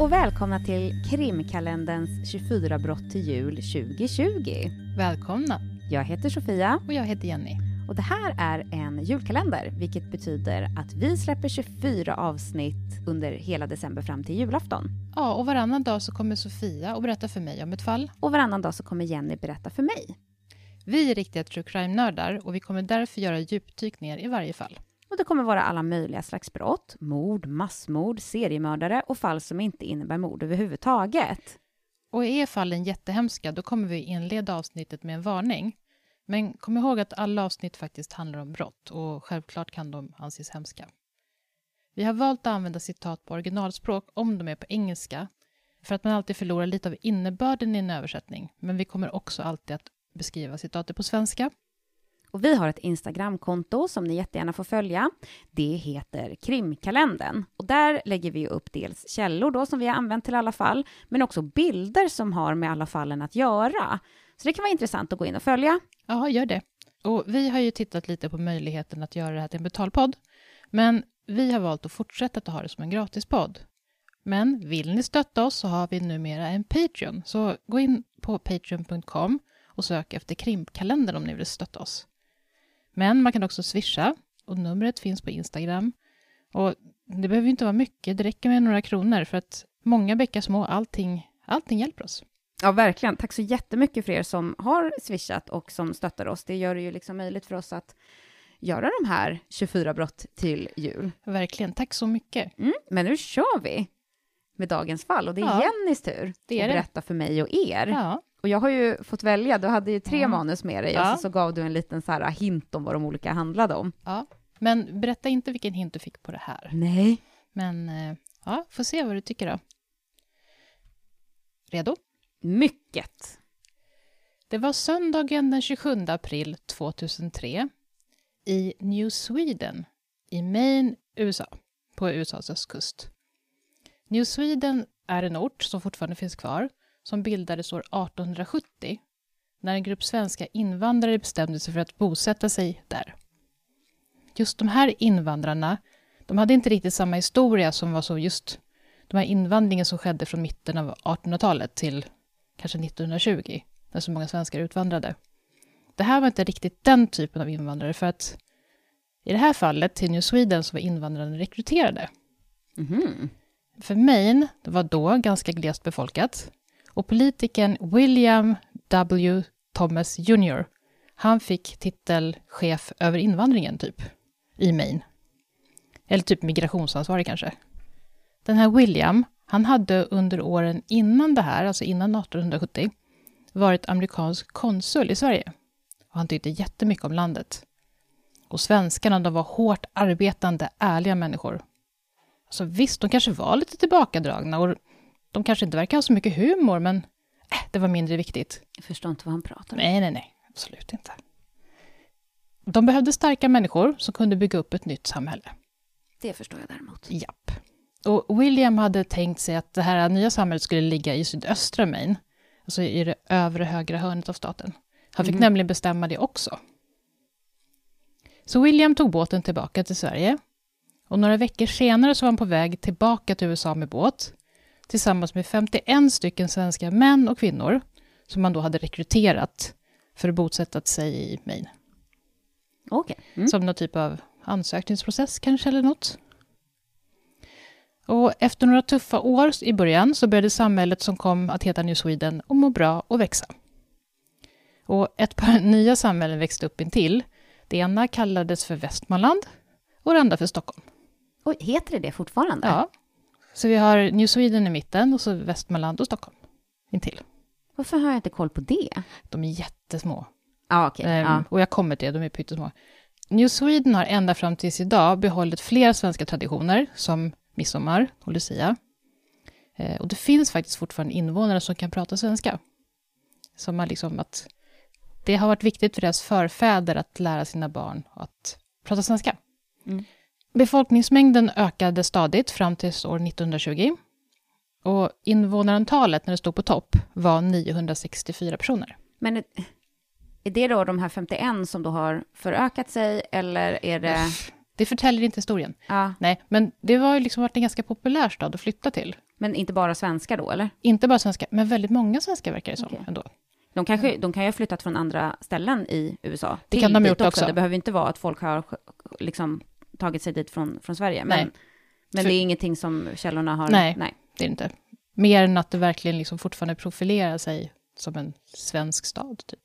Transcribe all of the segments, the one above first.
och välkomna till Krimkalenderns 24 brott till jul 2020. Välkomna. Jag heter Sofia. Och jag heter Jenny. Och det här är en julkalender, vilket betyder att vi släpper 24 avsnitt under hela december fram till julafton. Ja, och varannan dag så kommer Sofia och berätta för mig om ett fall. Och varannan dag så kommer Jenny berätta för mig. Vi är riktiga true crime-nördar och vi kommer därför göra djupdykningar i varje fall. Och det kommer vara alla möjliga slags brott, mord, massmord, seriemördare och fall som inte innebär mord överhuvudtaget. Och är fallen jättehemska, då kommer vi inleda avsnittet med en varning. Men kom ihåg att alla avsnitt faktiskt handlar om brott och självklart kan de anses hemska. Vi har valt att använda citat på originalspråk om de är på engelska för att man alltid förlorar lite av innebörden i en översättning. Men vi kommer också alltid att beskriva citatet på svenska. Och vi har ett Instagramkonto som ni jättegärna får följa. Det heter Krimkalendern. Och där lägger vi upp dels källor då som vi har använt till alla fall. Men också bilder som har med alla fallen att göra. Så det kan vara intressant att gå in och följa. Ja, gör det. Och vi har ju tittat lite på möjligheten att göra det här till en betalpodd. Men vi har valt att fortsätta att ha det som en gratispodd. Men vill ni stötta oss så har vi numera en Patreon. Så gå in på patreon.com och sök efter Krimkalendern om ni vill stötta oss. Men man kan också swisha och numret finns på Instagram. Och det behöver inte vara mycket, det räcker med några kronor för att många bäckar små, allting hjälper oss. Ja, verkligen. Tack så jättemycket för er som har swishat och som stöttar oss. Det gör det ju liksom möjligt för oss att göra de här 24 brott till jul. Verkligen, tack så mycket. Men nu kör vi med dagens fall och det är Jennys tur det är att berätta för mig och er. Ja. Och jag har ju fått välja, du hade ju 3 manus med dig och så gav du en liten så här hint om vad de olika handlade om. Ja, men berätta inte vilken hint du fick på det här. Nej. Men får se vad du tycker då. Redo? Mycket. Det var söndagen den 27 april 2003 i New Sweden i Maine, USA, på USAs östkust. New Sweden är en ort som fortfarande finns kvar som bildades år 1870 när en grupp svenska invandrare bestämde sig för att bosätta sig där. Just de här invandrarna, de hade inte riktigt samma historia som var så just de här invandringen som skedde från mitten av 1800-talet till kanske 1920, när så många svenskar utvandrade. Det här var inte riktigt den typen av invandrare för att i det här fallet till New Sweden så var invandrarna rekryterade. Mm. För Maine, det var då ganska glest befolkat. Och politikern William W. Thomas Jr. han fick titel chef över invandringen typ i Maine. Eller typ migrationsansvarig kanske. Den här William, han hade under åren innan det här, alltså innan 1870, varit amerikansk konsul i Sverige. Och han tyckte jättemycket om landet. Och svenskarna, de var hårt arbetande, ärliga människor. Så visst, de kanske var lite tillbakadragna och de kanske inte verkar ha så mycket humor, men det var mindre viktigt. Jag förstår inte vad han pratar om. Nej, absolut inte. De behövde starka människor som kunde bygga upp ett nytt samhälle. Det förstår jag däremot. Japp. Och William hade tänkt sig att det här nya samhället skulle ligga i sydöstra Maine, alltså i det övre högra hörnet av staten. Han fick nämligen bestämma det också. Så William tog båten tillbaka till Sverige. Och några veckor senare så var han på väg tillbaka till USA med båt. Tillsammans med 51 stycken svenska män och kvinnor som man då hade rekryterat för att bosätta sig i Maine. Okej. Som någon typ av ansökningsprocess kanske eller något. Och efter några tuffa år i början så började samhället som kom att heta New Sweden och må bra och växa. Och ett par nya samhällen växte upp intill. Det ena kallades för Västmanland och det andra för Stockholm. Och heter det fortfarande? Ja. Så vi har New Sweden i mitten och så Västmanland och Stockholm intill. Varför har jag inte koll på det? De är jättesmå. Ja, okej. Och jag kommer till det, de är pyttesmå. New Sweden har ända fram tills idag behållit flera svenska traditioner som midsommar och Lucia. Och det finns faktiskt fortfarande invånare som kan prata svenska. Som har liksom att det har varit viktigt för deras förfäder att lära sina barn att prata svenska. Befolkningsmängden ökade stadigt fram till år 1920. Och invånarantalet när det stod på topp var 964 personer. Men är det då de här 51 som då har förökat sig eller är det... Det förtäljer inte historien. Ja. Nej, men det var ju liksom varit en ganska populär stad att flytta till. Men inte bara svenskar då, eller? Inte bara svenskar, men väldigt många svenskar verkar det som ändå. De kan ju ha flyttat från andra ställen i USA. Det kan de ha gjort också. Det behöver inte vara att folk har liksom tagit sig dit från Sverige. Nej. Men det är ingenting som källorna har... Nej, det är det inte. Mer än att det verkligen liksom fortfarande profilerar sig som en svensk stad, typ.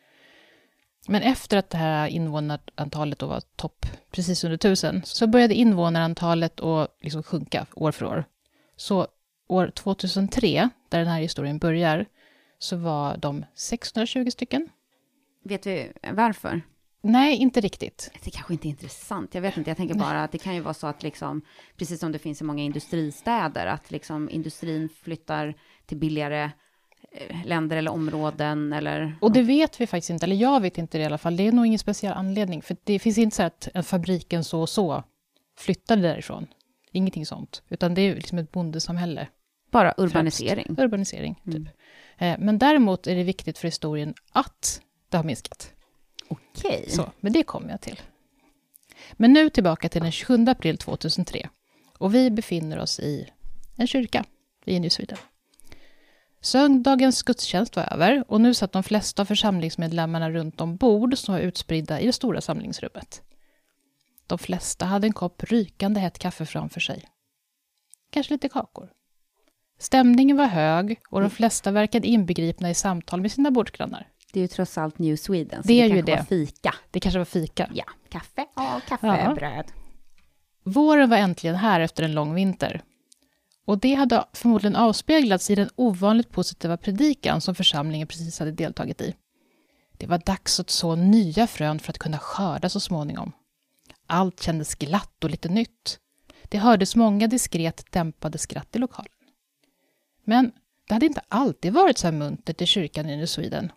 Men efter att det här invånarantalet då var topp precis under 1000 så började invånarantalet att liksom sjunka år för år. Så år 2003, där den här historien börjar, så var de 620 stycken. Vet vi varför? Nej, inte riktigt. Det kanske inte är intressant. Jag vet inte. Jag tänker bara att det kan ju vara så att liksom, precis som det finns i många industristäder, att liksom industrin flyttar till billigare länder eller områden. Eller, och det vet vi faktiskt inte, eller jag vet inte det i alla fall. Det är nog ingen speciell anledning, för det finns inte så att fabriken så flyttade därifrån. Ingenting sånt, utan det är liksom ett bondesamhälle. Bara urbanisering. Främst. Urbanisering, typ. Men däremot är det viktigt för historien att det har minskat. Okej. Så, men det kommer jag till. Men nu tillbaka till den 27 april 2003. Och vi befinner oss i en kyrka i New Sweden. Söndagens gudstjänst var över och nu satt de flesta av församlingsmedlemmarna runt om bord som var utspridda i det stora samlingsrummet. De flesta hade en kopp rykande hett kaffe framför sig. Kanske lite kakor. Stämningen var hög och de flesta verkade inbegripna i samtal med sina bordsgrannar. Det är ju trots allt New Sweden, så det är det ju kanske var fika. Det kanske var fika. Ja, kaffe och kaffebröd. Våren var äntligen här efter en lång vinter. Och det hade förmodligen avspeglats i den ovanligt positiva predikan som församlingen precis hade deltagit i. Det var dags att så nya frön för att kunna skörda så småningom. Allt kändes glatt och lite nytt. Det hördes många diskret dämpade skratt i lokalen. Men det hade inte alltid varit så här muntert i kyrkan i New Sweden.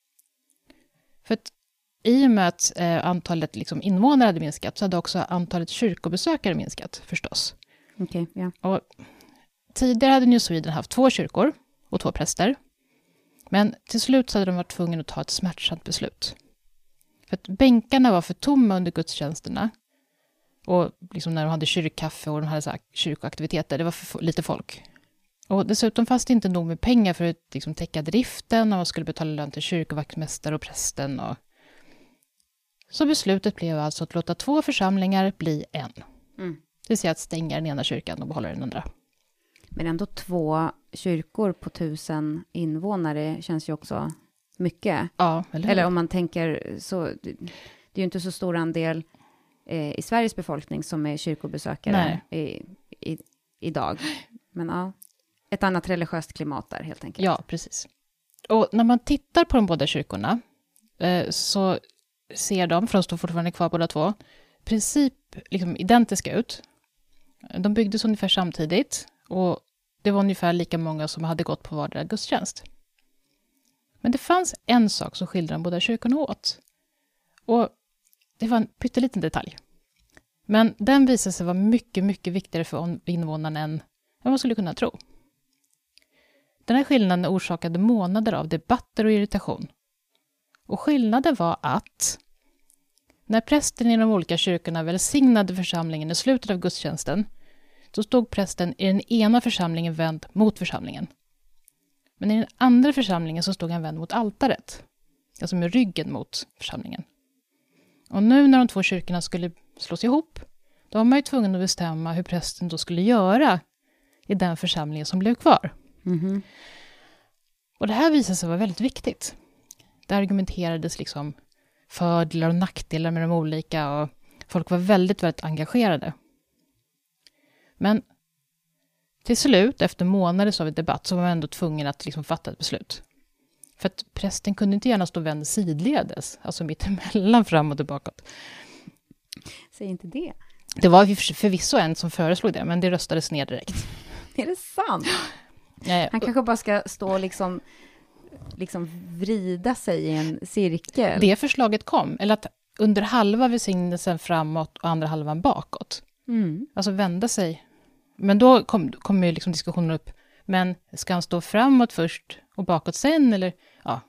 För att i och med att antalet liksom invånare hade minskat så hade också antalet kyrkobesökare minskat förstås. Okej, ja. Och tidigare hade New Sweden haft 2 kyrkor och 2 präster. Men till slut så hade de varit tvungna att ta ett smärtsamt beslut. För att bänkarna var för tomma under gudstjänsterna. Och liksom när de hade kyrkkaffe och de hade så här kyrkoaktiviteter, det var för lite folk. Och dessutom fanns det inte nog med pengar för att liksom täcka driften och man skulle betala lön till kyrkovaktmästare och prästen. Så beslutet blev alltså att låta 2 församlingar bli en. Det vill säga att stänga den ena kyrkan och behålla den andra. Men ändå 2 kyrkor på 1000 invånare känns ju också mycket. Ja, eller om man tänker så, det är ju inte så stor andel i Sveriges befolkning som är kyrkobesökare idag. Men ja, ett annat religiöst klimat där helt enkelt. Ja, precis. Och när man tittar på de båda kyrkorna så ser de, för de står fortfarande kvar båda 2, i princip liksom identiska ut. De byggdes ungefär samtidigt och det var ungefär lika många som hade gått på vardera gudstjänst. Men det fanns en sak som skilde de båda kyrkorna åt. Och det var en pytteliten detalj. Men den visade sig vara mycket, mycket viktigare för invånarna än man skulle kunna tro. Den här skillnaden orsakade månader av debatter och irritation. Och skillnaden var att när prästen i de olika kyrkorna välsignade församlingen i slutet av gudstjänsten så stod prästen i den ena församlingen vänd mot församlingen. Men i den andra församlingen så stod han vänd mot altaret. Alltså med ryggen mot församlingen. Och nu när de 2 kyrkorna skulle slås ihop, då var man ju tvungen att bestämma hur prästen då skulle göra i den församlingen som blev kvar. Mm-hmm. Och det här visade sig vara väldigt viktigt. Det argumenterades liksom fördelar och nackdelar med de olika och folk var väldigt, väldigt engagerade. Men till slut, efter månader av debatt, så var man ändå tvungen att liksom fatta ett beslut. För att prästen kunde inte gärna stå vänd sidledes, alltså mitt emellan fram och tillbaka. Säg inte det. Det var förvisso en som föreslog det, men det röstades ner direkt. Är det sant? Han kanske bara ska stå och liksom vrida sig i en cirkel. Det förslaget kom, eller att under halva välsignelsen framåt och andra halvan bakåt. Alltså vända sig. Men då kom ju liksom diskussionen upp. Men ska han stå framåt först och bakåt sen? Eller ja.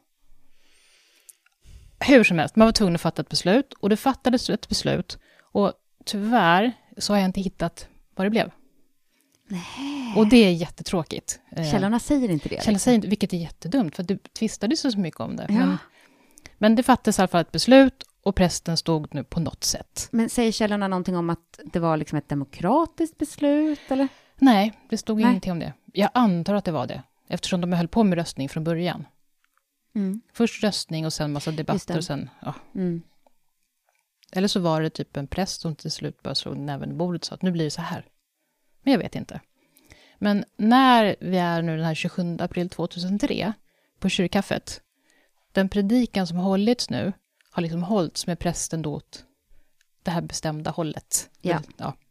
Hur som helst, man var tvungen att fatta ett beslut. Och det fattades ett beslut. Och tyvärr så har jag inte hittat vad det blev. Nej. Och det är jättetråkigt. Källorna säger inte det. Källorna säger inte, vilket är jättedumt, för det tvistade så mycket om det. Ja. Men det fattades i alla fall ett beslut och prästen stod nu på något sätt. Men säger källorna någonting om att det var liksom ett demokratiskt beslut, eller? Nej, det stod ingenting om det. Jag antar att det var det, eftersom de höll på med röstning från början. Först röstning och sen massa debatter och sen, ja. Eller så var det typ en präst som till slut bara slog näven i bordet och sa att nu blir det så här. Men jag vet inte. Men när vi är nu den här 27 april 2003 på kyrkkaffet, den predikan som hållits nu har liksom hållits med prästen då åt det här bestämda hållet. Ja.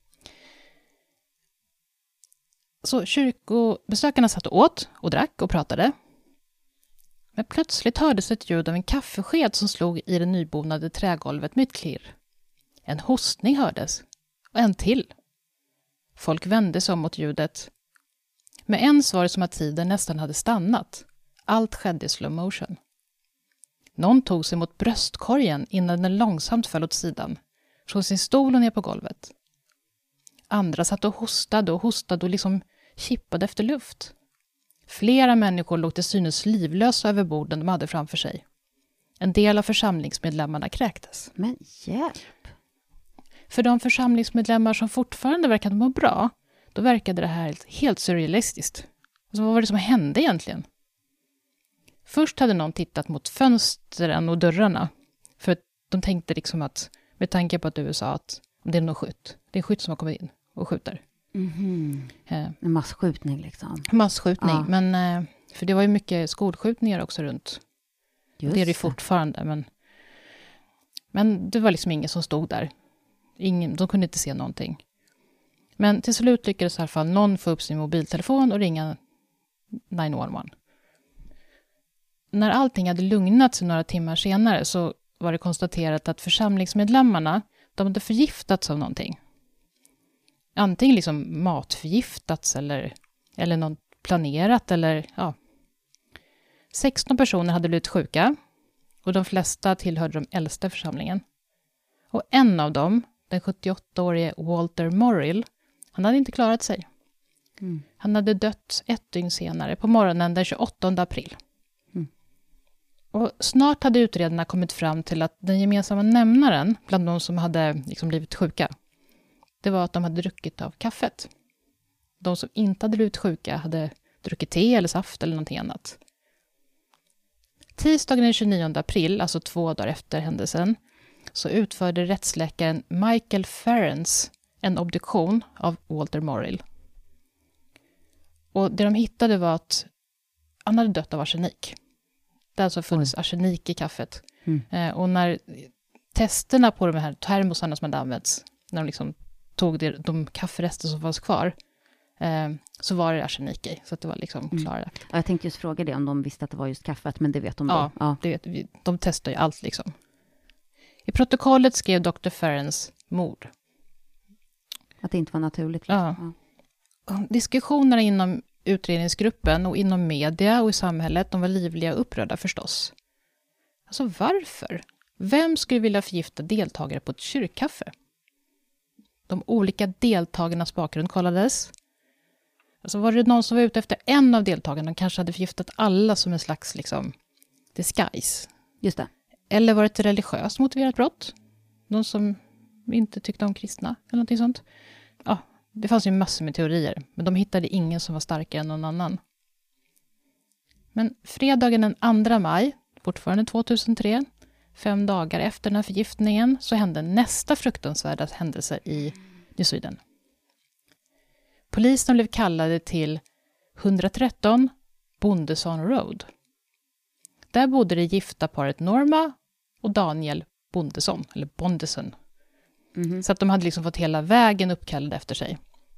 Så kyrkobesökarna satt och åt och drack och pratade. Men plötsligt hördes ett ljud av en kaffesked som slog i det nybonade trägolvet med ett klirr. En hostning hördes. Och en till. Folk vände sig om mot ljudet. Med ens var det som att tiden nästan hade stannat. Allt skedde i slow motion. Någon tog sig mot bröstkorgen innan den långsamt föll åt sidan. Från sin stol och ner på golvet. Andra satt och hostade och liksom kippade efter luft. Flera människor låg till synes livlösa över borden de hade framför sig. En del av församlingsmedlemmarna kräktes. Men hjälp! För de församlingsmedlemmar som fortfarande verkade må bra, då verkade det här helt surrealistiskt. Alltså, vad var det som hände egentligen? Först hade någon tittat mot fönstren och dörrarna. För de tänkte liksom att, med tanke på att USA att det är någon skytt. Det är en skytt som har kommit in och skjuter. En massskjutning liksom. Massskjutning, Ja. men för det var ju mycket skolskjutningar också runt. Just det är det fortfarande, men det var liksom ingen som stod där. De kunde inte se någonting. Men till slut lyckades i alla fall någon få upp sin mobiltelefon och ringa 911. När allting hade lugnats några timmar senare så var det konstaterat att församlingsmedlemmarna, de hade förgiftats av någonting. Antingen liksom matförgiftats eller något planerat eller ja. 16 personer hade blivit sjuka och de flesta tillhörde de äldsta i församlingen. Och en av dem, den 78-årige Walter Morrill, han hade inte klarat sig. Han hade dött 1 dygn senare på morgonen den 28 april. Och snart hade utredarna kommit fram till att den gemensamma nämnaren bland de som hade liksom blivit sjuka, det var att de hade druckit av kaffet. De som inte hade blivit sjuka hade druckit te eller saft eller någonting annat. Tisdagen den 29 april, alltså 2 dagar efter händelsen, så utförde rättsläkaren Michael Ference en obduktion av Walter Morrill. Och det de hittade var att han hade dött av arsenik. Det har alltså funnits arsenik i kaffet. Och när testerna på de här termosarna som hade använts, när de liksom tog de kafferester som fanns kvar, så var det arsenik i. Så att det var liksom klarlagt. Ja, jag tänkte just fråga det om de visste att det var just kaffet, men det vet de då. Ja, det vet vi. De testar ju allt liksom. I protokollet skrev Dr. Ference mord. Att det inte var naturligt. Liksom. Ja. Diskussionerna inom utredningsgruppen och inom media och i samhället, de var livliga och upprörda förstås. Alltså varför? Vem skulle vilja förgifta deltagare på ett kyrkkaffe? De olika deltagarnas bakgrund kollades. Alltså var det någon som var ute efter en av deltagarna och kanske hade förgiftat alla som en slags liksom disguise? Just det. Eller var det ett religiöst motiverat brott? Någon som inte tyckte om kristna eller någonting sånt? Ja, det fanns ju massor med teorier, men de hittade ingen som var starkare än någon annan. Men fredagen den 2 maj, fortfarande 2003, 5 dagar efter den här förgiftningen, så hände nästa fruktansvärda händelse i New Sweden. Polisen blev kallade till 113 Bondeson Road. Där bodde det gifta paret Norma och Daniel Bondeson, eller Bondeson. Så att de hade liksom fått hela vägen uppkallad efter sig.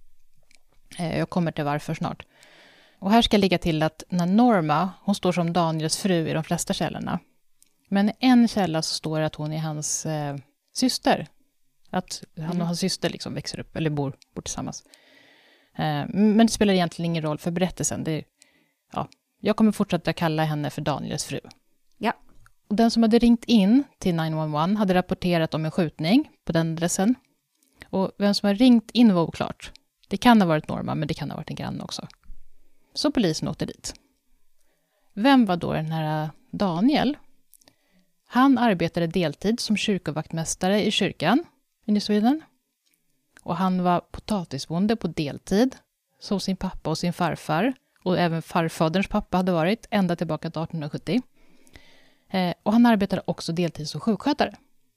Jag kommer till varför snart. Och här ska jag lägga till att när Norma, hon står som Daniels fru i de flesta källorna. Men i en källa så står det att hon är hans syster. Att han och hans syster liksom växer upp eller bor tillsammans. Men det spelar egentligen ingen roll för berättelsen. Jag kommer fortsätta kalla henne för Daniels fru. Ja. Och den som hade ringt in till 911 hade rapporterat om en skjutning på den adressen. Och vem som har ringt in var oklart. Det kan ha varit Norma, men det kan ha varit en granne också. Så polisen åkte dit. Vem var då den här Daniel? Han arbetade deltid som kyrkovaktmästare i kyrkan i New Sweden. Och han var potatisbonde på deltid, som sin pappa och sin farfar. Och även farfaderns pappa hade varit, ända tillbaka till 1870. Och han arbetade också deltid som sjukskötare.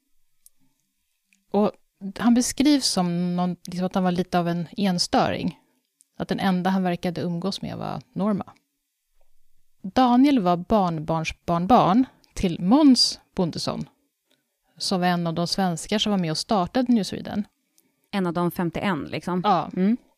Och han beskrivs som liksom att han var lite av en enstöring. Att den enda han verkade umgås med var Norma. Daniel var barnbarn till Måns Bondesson, som var en av de svenskar som var med och startade New Sweden. En av de 51 liksom? Ja,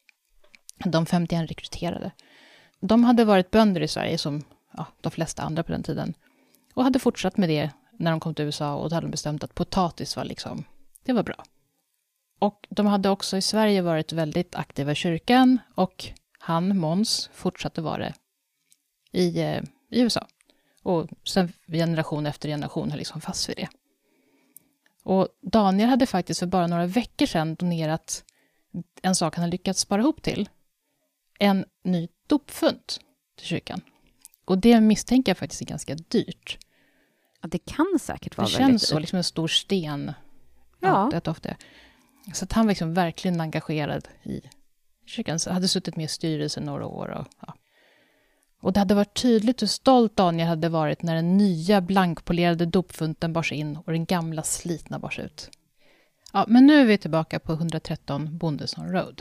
de 51 rekryterade. De hade varit bönder i Sverige som de flesta andra på den tiden. Och hade fortsatt med det när de kom till USA, och då hade de bestämt att potatis var liksom, det var bra. Och de hade också i Sverige varit väldigt aktiva i kyrkan, och han, Måns, fortsatte vara det i USA. Och sen generation efter generation har liksom fast vid det. Och Daniel hade faktiskt för bara några veckor sedan donerat en sak han hade lyckats spara ihop till. En ny dopfunt till kyrkan. Och det misstänker jag faktiskt är ganska dyrt. Ja, det kan säkert vara det väldigt känns så, liksom en stor sten. Ja. Så att han var liksom verkligen engagerad i kyrkan. Så hade suttit med i styrelsen några år. Och det hade varit tydligt hur stolt Daniel hade varit när den nya blankpolerade dopfunten bars in och den gamla slitna bars ut. Ja, men nu är vi tillbaka på 113 Bondesson Road.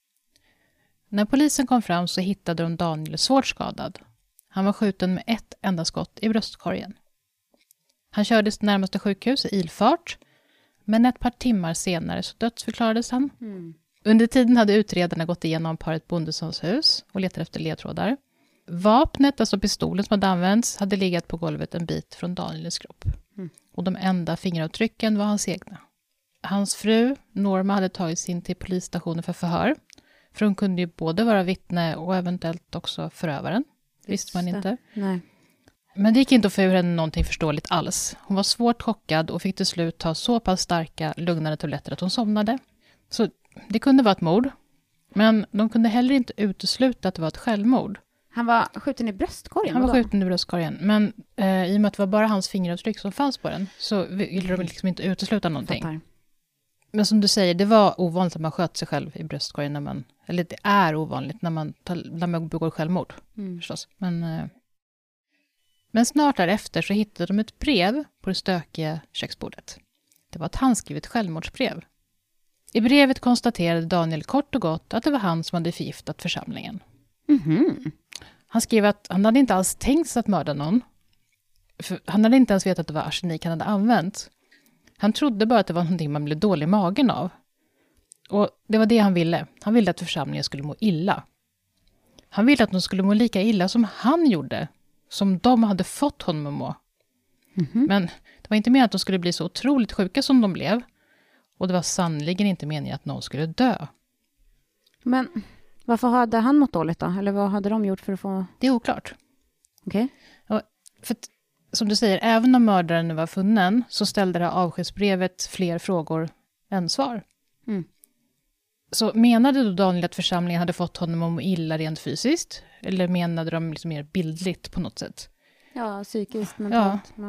När polisen kom fram så hittade de Daniel svårt skadad. Han var skjuten med ett enda skott i bröstkorgen. Han kördes till närmaste sjukhus i ilfart, men ett par timmar senare så dödsförklarades han. Under tiden hade utredarna gått igenom paret Bondessons hus och letade efter ledtrådar. Vapnet, alltså pistolen som hade använts, hade legat på golvet en bit från Daniels kropp. Och de enda fingeravtrycken var hans egna. Hans fru, Norma, hade tagits in till polisstationen för förhör. För hon kunde ju både vara vittne och eventuellt också förövaren. Visste man inte. Nej. Men det gick inte att få ur henne någonting förståeligt alls. Hon var svårt chockad och fick till slut ta så pass starka lugnande tabletter att hon somnade. Så det kunde vara ett mord. Men de kunde heller inte utesluta att det var ett självmord. Han var skjuten i bröstkorgen? Han var skjuten i bröstkorgen. Men i och med att det var bara hans fingeravtryck som fanns på den så ville de liksom inte utesluta någonting. Fattar. Men som du säger, det var ovanligt att man sköt sig själv i bröstkorgen när man... Eller det är ovanligt när man begår självmord. Förstås. Men snart därefter så hittade de ett brev på det stökiga köksbordet. Det var ett handskrivet självmordsbrev. I brevet konstaterade Daniel kort och gott att det var han som hade förgiftat församlingen. Han skrev att han hade inte alls tänkt sig att mörda någon. För han hade inte ens vetat att det var arsenik han hade använt. Han trodde bara att det var någonting man blev dålig i magen av. Och det var det han ville. Han ville att församlingen skulle må illa. Han ville att de skulle må lika illa som han gjorde. Som de hade fått honom att må. Men det var inte meningen att de skulle bli så otroligt sjuka som de blev. Och det var sannoliken inte meningen att någon skulle dö. Men varför hade han mått dåligt då? Eller vad hade de gjort för att få... Det är oklart. Okej. För att, som du säger, även om mördaren nu var funnen så ställde det här avskedsbrevet fler frågor än svar. Så menade då Daniel att församlingen hade fått honom att må illa rent fysiskt? Eller menade de liksom mer bildligt på något sätt? Ja, psykiskt, mentalt. Ja.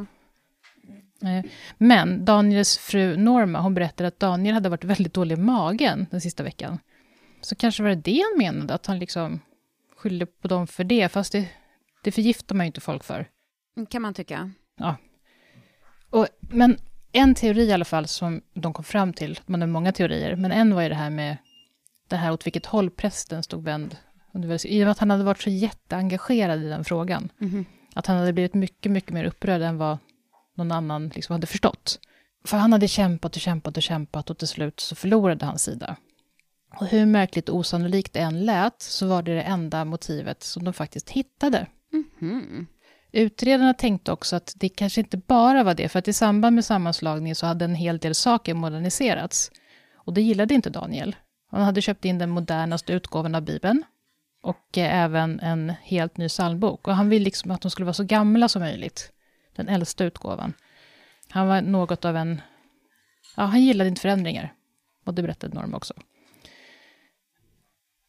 Men Daniels fru Norma, hon berättade att Daniel hade varit väldigt dålig i magen den sista veckan. Så kanske var det han menade, att han liksom skyllde på dem för det. Fast det förgiftar man ju inte folk för. Kan man tycka. Ja. Men en teori i alla fall som de kom fram till, man har många teorier, men en var ju det här med det här åt vilket håll prästen stod vänd. I och med att han hade varit så jätteengagerad i den frågan. Att han hade blivit mycket, mycket mer upprörd än vad någon annan liksom hade förstått. För han hade kämpat och till slut så förlorade han sida. Och hur märkligt och osannolikt det än lät så var det enda motivet som de faktiskt hittade. Utredarna tänkte också att det kanske inte bara var det, för att i samband med sammanslagningen så hade en hel del saker moderniserats. Och det gillade inte Daniel. Han hade köpt in den modernaste utgåvan av Bibeln och även en helt ny psalmbok. Och han ville liksom att de skulle vara så gamla som möjligt. Den äldsta utgåvan. Han var något av en... Ja, han gillade inte förändringar. Och det berättade Norma också.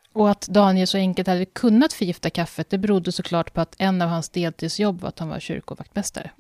Och att Daniel så enkelt hade kunnat förgifta kaffet, det berodde såklart på att en av hans deltidsjobb var att han var kyrkovaktmästare.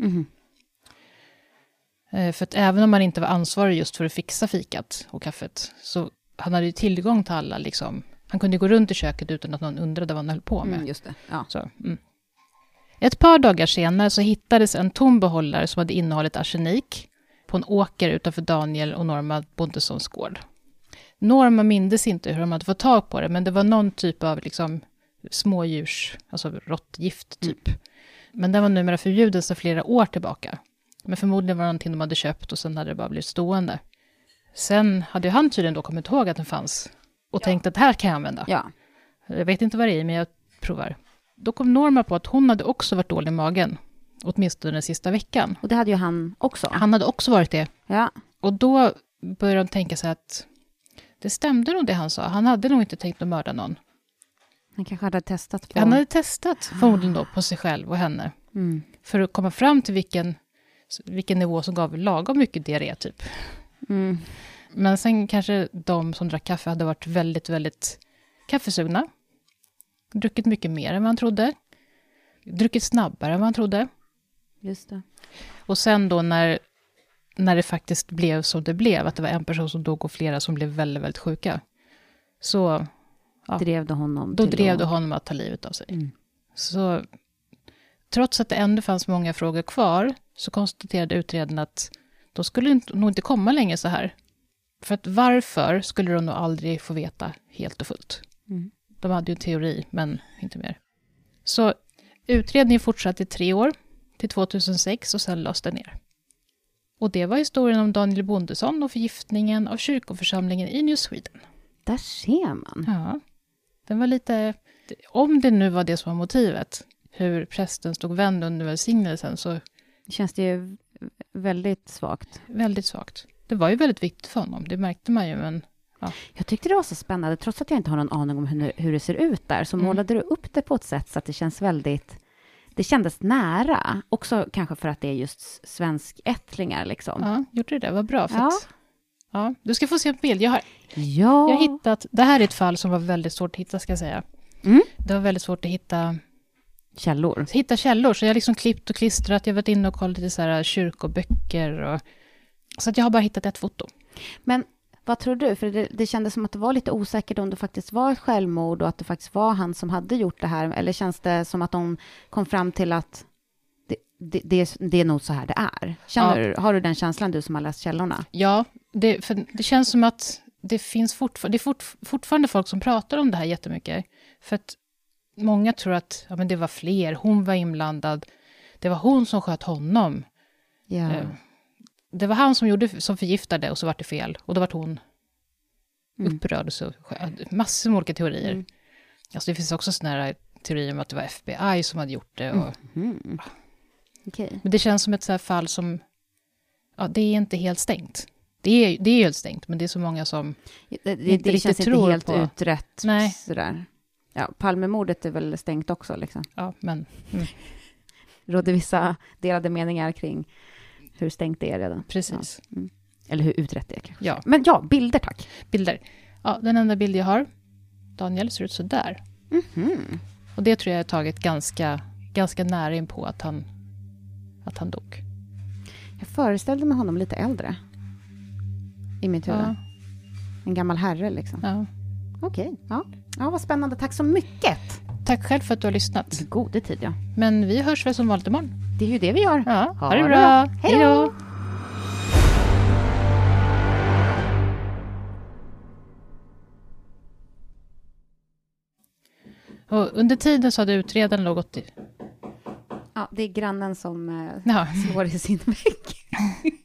För att även om man inte var ansvarig just för att fixa fikat och kaffet, så han hade ju tillgång till alla liksom. Han kunde gå runt i köket utan att någon undrade vad han höll på med. Just det, ja. Så, Ett par dagar senare så hittades en tom behållare som hade innehållit arsenik på en åker utanför Daniel och Norma Bondessons gård. Norma mindes inte hur de hade fått tag på det, men det var någon typ av liksom smådjurs, alltså råttgift typ. Men den var numera förbjuden sedan flera år tillbaka. Men förmodligen var det någonting de hade köpt och sen hade det bara blivit stående. Sen hade han tydligen då kommit ihåg att den fanns och tänkt att det här kan jag använda. Ja. Jag vet inte vad det är, men jag provar. Då kom Norma på att hon hade också varit dålig i magen, åtminstone den sista veckan. Och det hade ju han också. Han hade också varit det. Ja. Och då började de tänka sig att det stämde nog det han sa. Han hade nog inte tänkt att mörda någon. Han kanske hade testat på... Han hade testat förmodligen då på sig själv och henne. För att komma fram till vilken nivå som gav lagom mycket diarré typ. Men sen kanske de som drack kaffe hade varit väldigt, väldigt kaffesugna. Druckit mycket mer än man trodde. Druckit snabbare än man trodde. Just det. Och sen då när det faktiskt blev som det blev, att det var en person som dog och flera som blev väldigt, väldigt sjuka. Så drev det honom honom att ta livet av sig. Så trots att det ändå fanns många frågor kvar så konstaterade utredarna att de skulle nog inte komma längre så här. För att varför skulle de nog aldrig få veta helt och fullt. De hade ju en teori, men inte mer. Så utredningen fortsatte i 3 år, till 2006 och sen lades den ner. Och det var historien om Daniel Bondesson och förgiftningen av kyrkoförsamlingen i New Sweden. Där ser man. Ja, den var lite... Om det nu var det som var motivet, hur prästen stod vänd under välsignelsen, så... Känns det ju väldigt svagt. Väldigt svagt. Det var ju väldigt viktigt för honom, det märkte man ju, men... Ja. Jag tyckte det var så spännande, trots att jag inte har någon aning om hur det ser ut där, så målade du upp det på ett sätt så att det känns väldigt... Det kändes nära, också kanske för att det är just svenskättlingar liksom. Ja, gjorde det. Vad bra. För att, ja, du ska få se en bild. Jag har hittat... Det här är ett fall som var väldigt svårt att hitta, ska jag säga. Det var väldigt svårt att hitta... källor. Så jag har liksom klippt och klistrat. Jag har varit inne och kollat lite så här kyrkoböcker. Så att jag har bara hittat ett foto. Men vad tror du? För det kändes som att det var lite osäkert om det faktiskt var ett självmord och att det faktiskt var han som hade gjort det här. Eller känns det som att de kom fram till att det är nog så här det är? Har du den känslan, du som har läst källorna? Ja, det känns som att det finns fortfarande folk som pratar om det här jättemycket. För att många tror att men det var fler, hon var inblandad. Det var hon som sköt honom. Ja. Det var han som förgiftade och så var det fel. Och då var hon upprörd. Och så, massor med olika teorier. Alltså det finns också såna här teorier om att det var FBI som hade gjort det. Och, Okay. Men det känns som ett så här fall som... Ja, det är inte helt stängt. Det är helt stängt, men det är så många som det inte riktigt känns tror inte helt på. utrett. Nej. Sådär. Ja, Palmemordet är väl stängt också liksom. Ja, men... Råder vissa delade meningar kring hur stängt det är redan. Precis. Ja. Eller hur utrett det är kanske. Ja. Men ja, bilder tack. Bilder. Ja, den enda bild jag har, Daniel, ser ut så där. Och det tror jag är tagit ganska nära in på att han dog. Jag föreställde mig honom lite äldre. I mitt huvud. Ja. En gammal herre liksom. Ja. Okej. Ja, vad spännande. Tack så mycket. Tack själv för att du har lyssnat. Gode tid, ja. Men vi hörs väl som vanligt imorgon. Det är ju det vi gör. Ja, ha det bra. Hej då. Och under tiden så hade utredaren gått i... Ja, det är grannen som Ja. slår i sin vägg.